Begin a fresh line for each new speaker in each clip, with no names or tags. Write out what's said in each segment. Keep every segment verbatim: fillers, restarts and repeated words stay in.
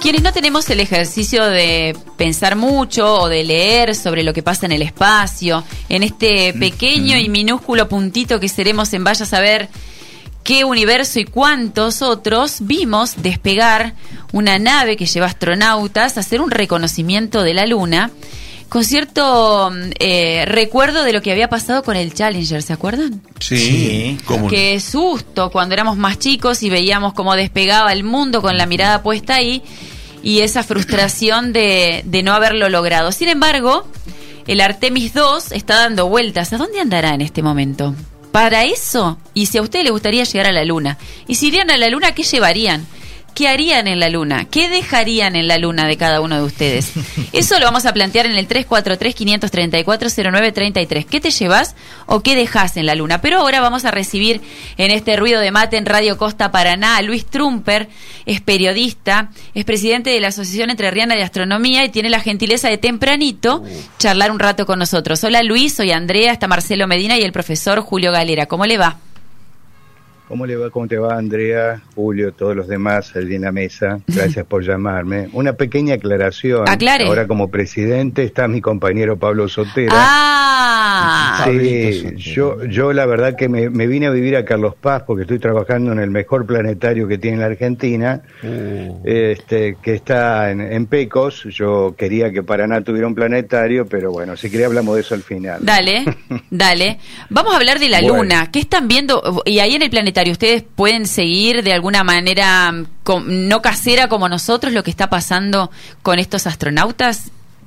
Quienes no tenemos el ejercicio de pensar mucho o de leer sobre lo que pasa en el espacio, en este pequeño y minúsculo puntito que seremos en vaya a saber qué universo y cuántos otros, vimos despegar una nave que lleva astronautas a hacer un reconocimiento de la Luna con cierto eh, recuerdo de lo que había pasado con el Challenger, ¿se acuerdan?
Sí, sí. ¿Cómo?
Qué susto cuando éramos más chicos y veíamos cómo despegaba el mundo con la mirada puesta ahí y esa frustración de, de no haberlo logrado. Sin embargo, el Artemis dos está dando vueltas. ¿A dónde andará en este momento? Para eso, y si a ustedes les gustaría llegar a la Luna, y si irían a la Luna, ¿qué llevarían? ¿Qué harían en la Luna? ¿Qué dejarían en la Luna de cada uno de ustedes? Eso lo vamos a plantear en el tres cuatro tres, cinco tres cuatro, cero nueve tres tres. ¿Qué te llevas o qué dejas en la Luna? Pero ahora vamos a recibir en este ruido de mate en Radio Costa Paraná a Luis Trumper, es periodista, es presidente de la Asociación Entrerriana de Astronomía y tiene la gentileza de tempranito charlar un rato con nosotros. Hola Luis, soy Andrea, está Marcelo Medina y el profesor Julio Galera. ¿Cómo le va?
¿Cómo le va? ¿Cómo te va, Andrea, Julio, todos los demás allí en la mesa? Gracias por llamarme. Una pequeña aclaración.
Aclare.
Ahora como presidente está mi compañero Pablo Sotera.
Ah.
Sí, yo, yo la verdad que me, me vine a vivir a Carlos Paz porque estoy trabajando en el mejor planetario que tiene la Argentina, uh. este, que está en, en Pecos. Yo quería que Paraná tuviera un planetario, pero bueno, si quería hablamos de eso al final.
Dale, dale. Vamos a hablar de la bueno. Luna. ¿Qué están viendo? Y ahí en el planetario, ¿ustedes pueden seguir de alguna manera no casera como nosotros lo que está pasando con estos astronautas?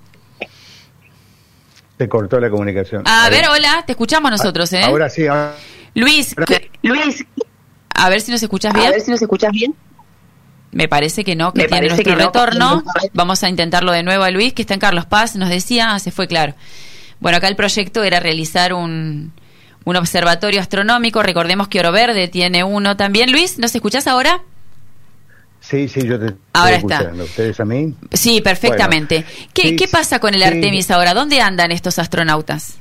Se cortó la comunicación.
A, a ver, ver, hola, te escuchamos nosotros, ¿eh?
Ahora sí. Ahora...
Luis, ¿qué? Luis, a ver si nos escuchas bien.
A ver si nos escuchas bien.
Me parece que no, que
Me
tiene nuestro
que
retorno.
No.
Vamos a intentarlo de nuevo a Luis, que está en Carlos Paz, nos decía, ah, se fue claro. Bueno, acá el proyecto era realizar un... un observatorio astronómico, recordemos que Oro Verde tiene uno también. Luis, ¿nos escuchás ahora?
Sí, sí, yo te estoy
ahora
escuchando.
Está.
¿Ustedes a mí?
Sí, perfectamente. Bueno, ¿Qué, sí, ¿Qué pasa con el sí. Artemis ahora? ¿Dónde andan estos astronautas?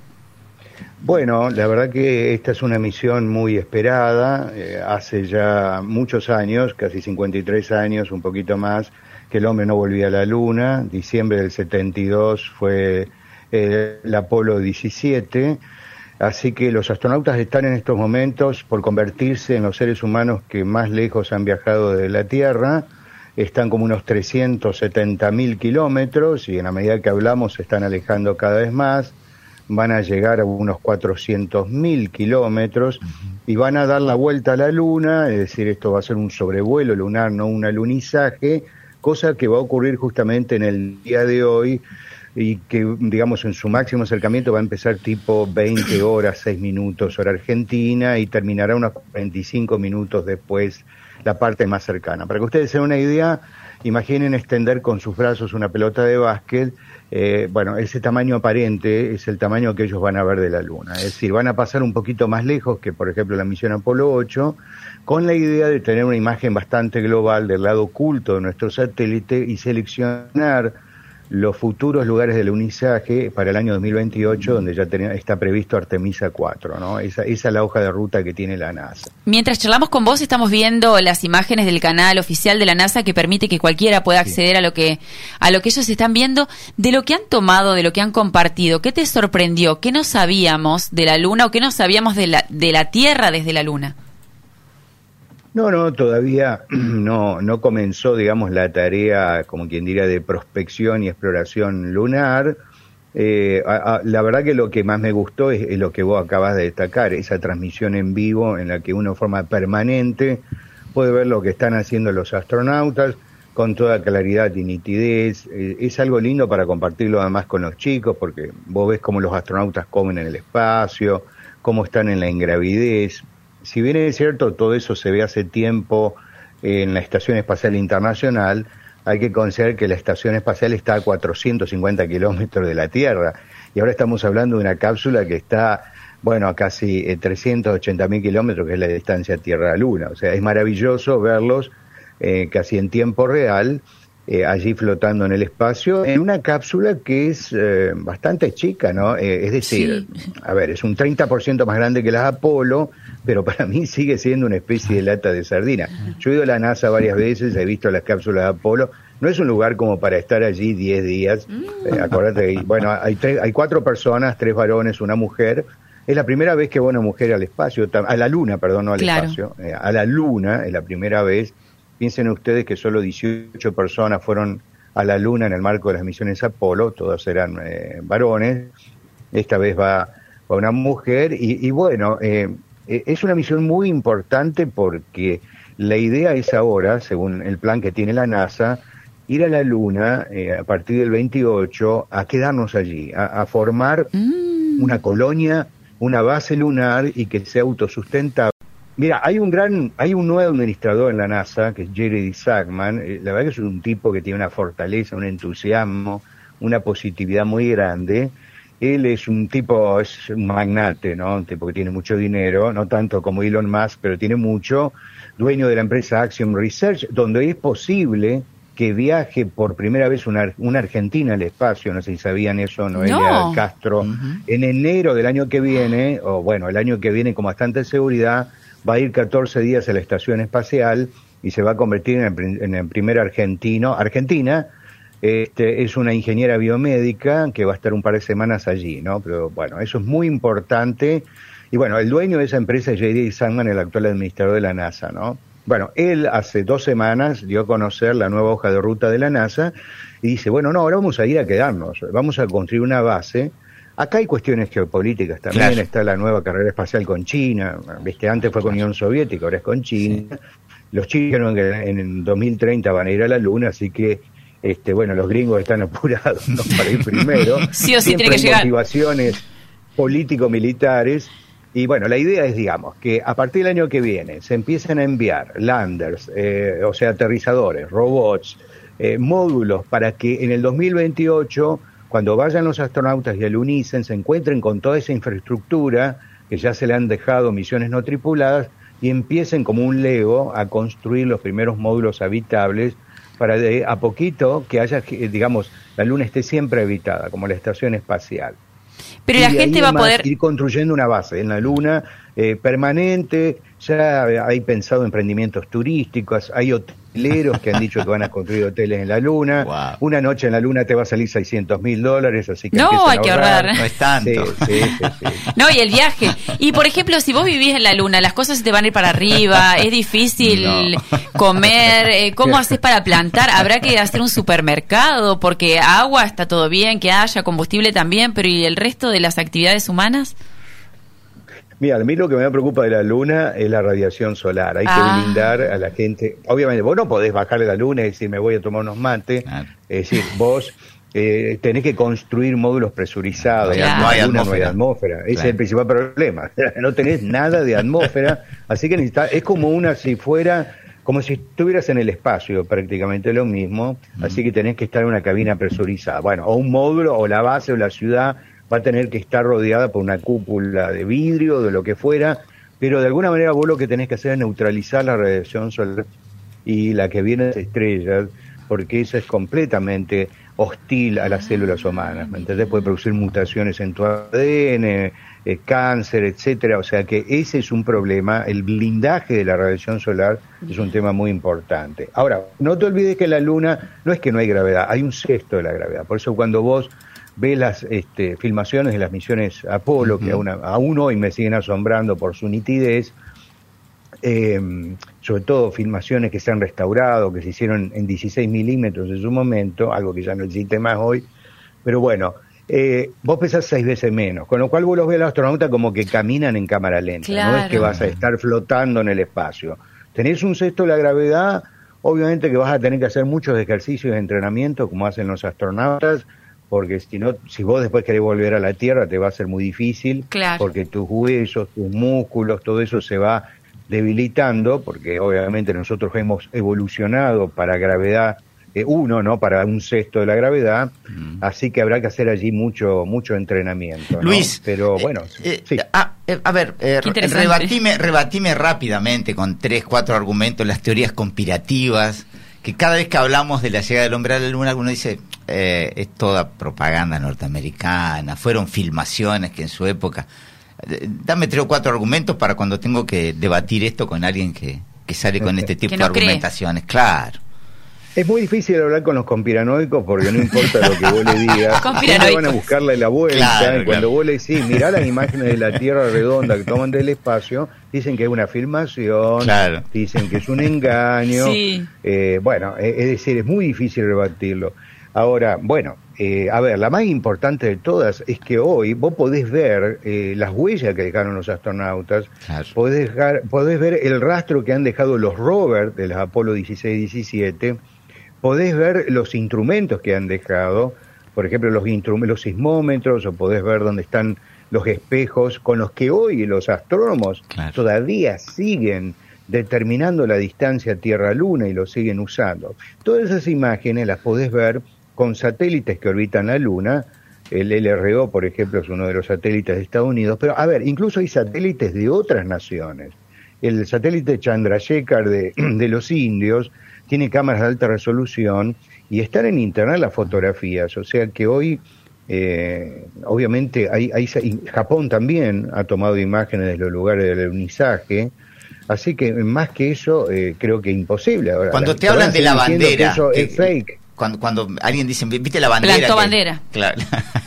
Bueno, la verdad que esta es una misión muy esperada. Eh, hace ya muchos años, casi cincuenta y tres años, un poquito más, que el hombre no volvía a la Luna. Diciembre del setenta y dos fue eh, el Apolo diecisiete. Así que los astronautas están en estos momentos por convertirse en los seres humanos que más lejos han viajado de la Tierra. Están como unos trescientos setenta mil kilómetros y en la medida que hablamos se están alejando cada vez más. Van a llegar a unos cuatrocientos mil kilómetros y van a dar la vuelta a la Luna, es decir, esto va a ser un sobrevuelo lunar, no un alunizaje, cosa que va a ocurrir justamente en el día de hoy, y que, digamos, en su máximo acercamiento va a empezar tipo veinte horas, seis minutos hora argentina y terminará unos veinticinco minutos después la parte más cercana. Para que ustedes se den una idea, imaginen extender con sus brazos una pelota de básquet, eh, bueno, ese tamaño aparente es el tamaño que ellos van a ver de la Luna. Es decir, van a pasar un poquito más lejos que, por ejemplo, la misión Apolo ocho, con la idea de tener una imagen bastante global del lado oculto de nuestro satélite y seleccionar los futuros lugares del alunizaje para el año dos mil veintiocho, donde ya ten, está previsto Artemisa cuatro, ¿no? Esa, esa es la hoja de ruta que tiene la NASA.
Mientras charlamos con vos, estamos viendo las imágenes del canal oficial de la NASA que permite que cualquiera pueda acceder sí. a lo que a lo que ellos están viendo, de lo que han tomado, de lo que han compartido. ¿Qué te sorprendió? ¿Qué no sabíamos de la Luna o qué no sabíamos de la, de la Tierra desde la Luna?
No, no, todavía no no comenzó, digamos, la tarea, como quien diría, de prospección y exploración lunar. Eh, a, a, la verdad que lo que más me gustó es, es lo que vos acabas de destacar, esa transmisión en vivo en la que uno de forma permanente puede ver lo que están haciendo los astronautas con toda claridad y nitidez. Eh, es algo lindo para compartirlo además con los chicos, porque vos ves cómo los astronautas comen en el espacio, cómo están en la ingravidez. Si bien es cierto, todo eso se ve hace tiempo en la Estación Espacial Internacional, hay que considerar que la Estación Espacial está a cuatrocientos cincuenta kilómetros de la Tierra, y ahora estamos hablando de una cápsula que está, bueno, a casi eh, trescientos ochenta mil kilómetros, que es la distancia Tierra-Luna. O sea, es maravilloso verlos eh, casi en tiempo real, eh, allí flotando en el espacio, en una cápsula que es eh, bastante chica, ¿no? Eh, es decir, sí. a ver, es un treinta por ciento más grande que las Apolo, pero para mí sigue siendo una especie de lata de sardina. Yo he ido a la NASA varias veces, he visto las cápsulas de Apolo, no es un lugar como para estar allí diez días, eh, acordate, que, bueno, hay, tres, hay cuatro personas, tres varones, una mujer. Es la primera vez que va una mujer al espacio, a la luna, perdón, no al claro. espacio, eh, a la luna es la primera vez. Piensen ustedes que solo dieciocho personas fueron a la luna en el marco de las misiones Apolo, todos eran eh, varones, esta vez va, va una mujer, y, y bueno, eh, es una misión muy importante porque la idea es ahora, según el plan que tiene la NASA, ir a la luna eh, a partir del veintiocho, a quedarnos allí, a, a formar mm. una colonia, una base lunar y que sea autosustentable. Mira, hay un gran, hay un nuevo administrador en la NASA, que es Jerry Isaacman. Eh, la verdad que es un tipo que tiene una fortaleza, un entusiasmo, una positividad muy grande. Él es un tipo, es un magnate, ¿no? Un tipo que tiene mucho dinero, no tanto como Elon Musk, pero tiene mucho. Dueño de la empresa Axiom Research, donde es posible que viaje por primera vez una, una argentina al espacio, no sé si sabían eso, Noelia no. Castro, uh-huh. en enero del año que viene, o bueno, el año que viene con bastante seguridad, va a ir catorce días a la estación espacial y se va a convertir en el, en el primer argentino, argentina, este, es una ingeniera biomédica que va a estar un par de semanas allí, ¿no? Pero bueno, eso es muy importante, y bueno, el dueño de esa empresa es Jerry Isaacman, el actual administrador de la NASA, ¿no? Bueno, él hace dos semanas dio a conocer la nueva hoja de ruta de la NASA y dice, bueno, no, ahora vamos a ir a quedarnos, vamos a construir una base. Acá hay cuestiones geopolíticas también, claro. Está la nueva carrera espacial con China, viste, antes fue con Unión Soviética, ahora es con China. Sí. Los chinos en el dos mil treinta van a ir a la Luna, así que, este, bueno, los gringos están apurados, ¿no? Para ir primero.
Sí o sí
Siempre
tiene que llegar.
Motivaciones político-militares. Y bueno, la idea es, digamos, que a partir del año que viene se empiecen a enviar landers, eh, o sea, aterrizadores, robots, eh, módulos, para que en el dos mil veintiocho, cuando vayan los astronautas y alunicen, se encuentren con toda esa infraestructura que ya se le han dejado misiones no tripuladas y empiecen como un Lego a construir los primeros módulos habitables para de a poquito que haya, digamos, la Luna esté siempre habitada, como la estación espacial.
Pero y la gente va a poder
ir construyendo una base en la Luna eh, permanente. Ya hay pensado emprendimientos turísticos, hay hoteleros que han dicho que van a construir hoteles en la Luna. Wow. Una noche en la Luna te va a salir seiscientos mil dólares, así que
no, hay que ahorrar.
No es tanto.
Sí, sí, sí, sí.
No, y el viaje. Y por ejemplo, si vos vivís en la Luna, las cosas se te van a ir para arriba, es difícil no. comer, eh, ¿cómo haces para plantar? Habrá que hacer un supermercado, porque agua está todo bien, que haya combustible también, pero ¿y el resto de las actividades humanas?
Mira, a mí lo que me preocupa de la Luna es la radiación solar. Hay
ah.
que blindar a la gente. Obviamente, vos no podés bajar de la Luna y decir, me voy a tomar unos mates. Ah. Es decir, vos eh, tenés que construir módulos presurizados.
Claro.
No hay atmósfera. No hay atmósfera. Ese claro. es el principal problema. No tenés nada de atmósfera. Así que necesitás, es como una, si fuera, como si estuvieras en el espacio, prácticamente lo mismo. Mm. Así que tenés que estar en una cabina presurizada. Bueno, o un módulo, o la base, o la ciudad va a tener que estar rodeada por una cúpula de vidrio, de lo que fuera, pero de alguna manera vos lo que tenés que hacer es neutralizar la radiación solar y la que viene de estrellas, porque esa es completamente hostil a las células humanas, ¿me entendés? Puede producir mutaciones en tu A D N, eh, cáncer, etcétera, o sea que ese es un problema, el blindaje de la radiación solar es un tema muy importante. Ahora, no te olvides que en la Luna no es que no hay gravedad, hay un sexto de la gravedad, por eso cuando vos ve las este, filmaciones de las misiones Apolo, uh-huh. que aún, aún hoy me siguen asombrando por su nitidez, eh, sobre todo filmaciones que se han restaurado, que se hicieron en dieciséis milímetros en su momento, algo que ya no existe más hoy, pero bueno, eh, vos pesás seis veces menos, con lo cual vos los ves a los astronautas como que caminan en cámara lenta, claro. No es que vas a estar flotando en el espacio. Tenés un sexto de la gravedad, obviamente que vas a tener que hacer muchos ejercicios de entrenamiento, como hacen los astronautas, porque si no, si vos después querés volver a la Tierra te va a ser muy difícil,
claro.
Porque tus huesos, tus músculos, todo eso se va debilitando, porque obviamente nosotros hemos evolucionado para gravedad eh, uno, ¿no? Para un sexto de la gravedad, mm. así que habrá que hacer allí mucho mucho entrenamiento, ¿no?
Luis,
pero bueno,
eh,
sí.
eh, a, eh, a ver, eh, rebatime, rebatime rápidamente con tres, cuatro argumentos las teorías conspirativas
que cada vez que hablamos de la llegada del hombre a la luna, alguno dice, eh, es toda propaganda norteamericana, fueron filmaciones que en su época... Dame tres o cuatro argumentos para cuando tengo que debatir esto con alguien que, que sale con este tipo
no
de argumentaciones. Cree. Claro.
Es muy difícil hablar con los conspiranoicos porque no importa lo que vos le digas, siempre van a buscarle la vuelta.
Claro,
y cuando
claro.
vos le decís, mirá las imágenes de la Tierra redonda que toman del espacio, dicen que es una filmación,
claro.
dicen que es un engaño.
Sí.
Eh, bueno, es, es decir, es muy difícil rebatirlo. Ahora, bueno, eh, a ver, la más importante de todas es que hoy vos podés ver eh, las huellas que dejaron los astronautas,
claro.
podés, dejar, podés ver el rastro que han dejado los rovers de las Apolo dieciséis y diecisiete, podés ver los instrumentos que han dejado, por ejemplo, los, los sismómetros, o podés ver dónde están los espejos con los que hoy los astrónomos
claro.
todavía siguen determinando la distancia Tierra-Luna y lo siguen usando. Todas esas imágenes las podés ver con satélites que orbitan la Luna. El L R O, por ejemplo, es uno de los satélites de Estados Unidos, pero a ver, incluso hay satélites de otras naciones. El satélite Chandrasekhar de, de los indios tiene cámaras de alta resolución y están en internet las fotografías, o sea que hoy, eh, obviamente, hay, hay, Japón también ha tomado imágenes de los lugares del alunizaje, así que más que eso, eh, creo que imposible. Ahora,
cuando
la,
te hablan de la bandera,
eso
que,
es fake.
Cuando, cuando alguien dice, ¿viste la bandera?
Plantó
que,
bandera.
Claro.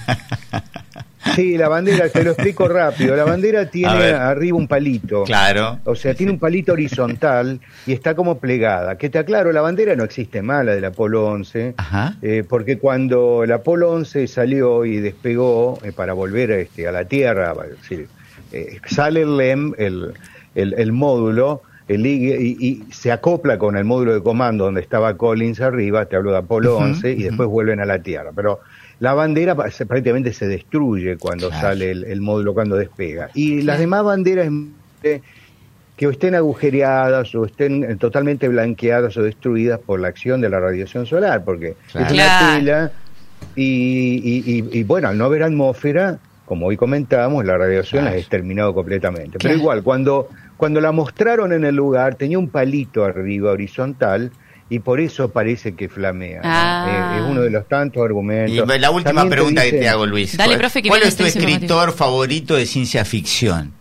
Sí, la bandera, te lo explico rápido. La bandera tiene arriba un palito.
Claro.
O sea, tiene un palito horizontal y está como plegada. Que te aclaro, la bandera no existe más, la del Apolo once.
Ajá.
Eh, porque cuando el Apolo once salió y despegó eh, para volver este, a la Tierra, es decir, eh, sale el L E M, el, el, el módulo, el, y, y se acopla con el módulo de comando donde estaba Collins arriba, te hablo de Apolo uh-huh, once, y uh-huh. después vuelven a la Tierra. Pero la bandera prácticamente se destruye cuando claro. sale el, el módulo, cuando despega. Y claro. las demás banderas eh, que estén agujereadas o estén totalmente blanqueadas o destruidas por la acción de la radiación solar, porque claro. es una
claro.
tela y, y, y, y bueno, al no haber atmósfera, como hoy comentábamos, la radiación claro. la ha exterminado completamente. Claro. Pero igual, cuando, cuando la mostraron en el lugar, tenía un palito arriba horizontal, y por eso parece que flamea.
Ah.
¿no? Eh, es uno de los tantos argumentos.
Y la última También pregunta te dicen, que te hago, Luis.
Dale, profe, que
¿Cuál es tu escritor favorito de ciencia ficción?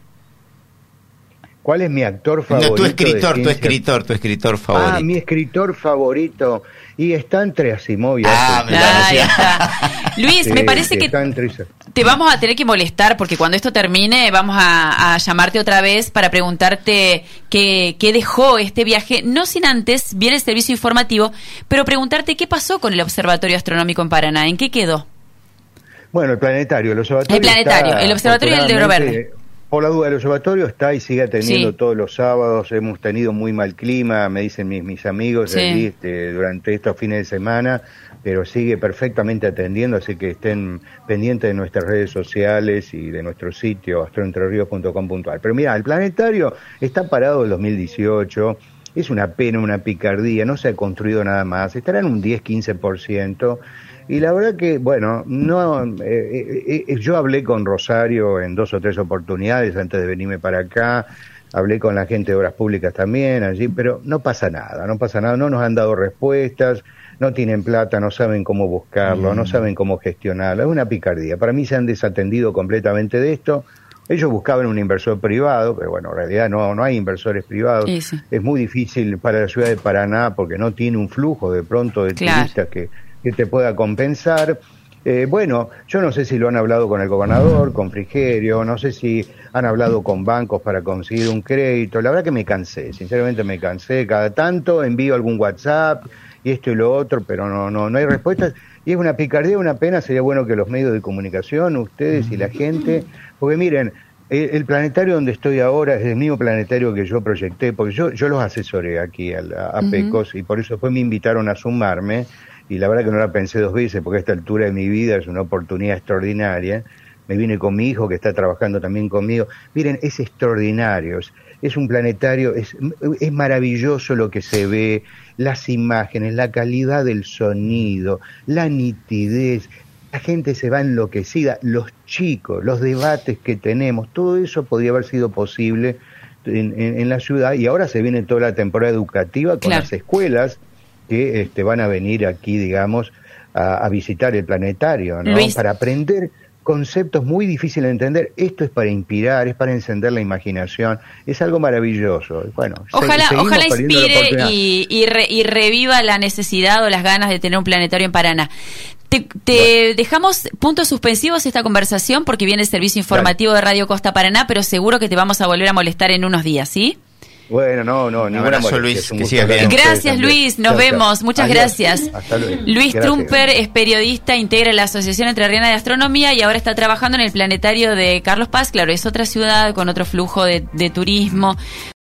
¿Cuál es mi actor favorito?
No, tu escritor, tu escritor, tu escritor favorito.
Ah, mi escritor favorito. Y está entre Asimov y
Ah, me
ah, ahí está. Luis,
sí,
me parece que
entre...
te vamos a tener que molestar porque cuando esto termine vamos a, a llamarte otra vez para preguntarte qué, qué dejó este viaje, no sin antes, viene el servicio informativo, pero preguntarte qué pasó con el Observatorio Astronómico en Paraná, ¿en qué quedó?
Bueno, el planetario, el observatorio
El planetario, el observatorio y el de Oro Verde.
Por la duda, el observatorio está y sigue atendiendo
sí.
todos los sábados. Hemos tenido muy mal clima, me dicen mis, mis amigos
sí.
allí, este, durante estos fines de semana, pero sigue perfectamente atendiendo, así que estén pendientes de nuestras redes sociales y de nuestro sitio astroentrerios punto com punto a r. Pero mira, el planetario está parado del dos mil dieciocho, es una pena, una picardía, no se ha construido nada más, estará en un diez a quince por ciento. Y la verdad que, bueno, no eh, eh, eh, yo hablé con Rosario en dos o tres oportunidades antes de venirme para acá, hablé con la gente de Obras Públicas también allí, pero no pasa nada, no pasa nada, no nos han dado respuestas, no tienen plata, no saben cómo buscarlo, mm. no saben cómo gestionarlo, es una picardía. Para mí se han desatendido completamente de esto. Ellos buscaban un inversor privado, pero bueno, en realidad no, no hay inversores privados. Sí, sí. Es muy difícil para la ciudad de Paraná porque no tiene un flujo de pronto de claro. turistas que... que te pueda compensar. Eh, bueno, yo no sé si lo han hablado con el gobernador, con Frigerio, no sé si han hablado con bancos para conseguir un crédito. La verdad que me cansé, sinceramente me cansé. Cada tanto envío algún WhatsApp y esto y lo otro, pero no, no, no hay respuestas. Y es una picardía, una pena. Sería bueno que los medios de comunicación, ustedes y la gente, porque miren, el, el planetario donde estoy ahora es el mismo planetario que yo proyecté, porque yo, yo los asesoré aquí a, a, a PECOS, uh-huh. y por eso después me invitaron a sumarme. Y la verdad que no la pensé dos veces, porque a esta altura de mi vida es una oportunidad extraordinaria. Me vine con mi hijo, que está trabajando también conmigo. Miren, es extraordinario, es, es un planetario, es, es maravilloso lo que se ve, las imágenes, la calidad del sonido, la nitidez, la gente se va enloquecida, los chicos, los debates que tenemos, todo eso podría haber sido posible en, en, en la ciudad, y ahora se viene toda la temporada educativa con claro. las escuelas, que este, van a venir aquí, digamos, a, a visitar el planetario, ¿no?
Luis.
Para aprender conceptos muy difíciles de entender. Esto es para inspirar, es para encender la imaginación, es algo maravilloso. Bueno,
ojalá,
se,
ojalá
perdiendo la
inspire
oportunidad.
y, y, re, y reviva la necesidad o las ganas de tener un planetario en Paraná. Te, te bueno. dejamos puntos suspensivos esta conversación porque viene el servicio informativo Dale. de Radio Costa Paraná, pero seguro que te vamos a volver a molestar en unos días, ¿sí?
Bueno, no, no,
un abrazo, Luis, que sigas bien.
Gracias, Luis, nos chao, vemos, chao. Muchas Adiós. gracias.
Hasta luego.
Luis
Gracias.
Trumper es periodista, integra la Asociación Entrerriana de Astronomía y ahora está trabajando en el planetario de Carlos Paz. Claro, es otra ciudad con otro flujo de, de turismo.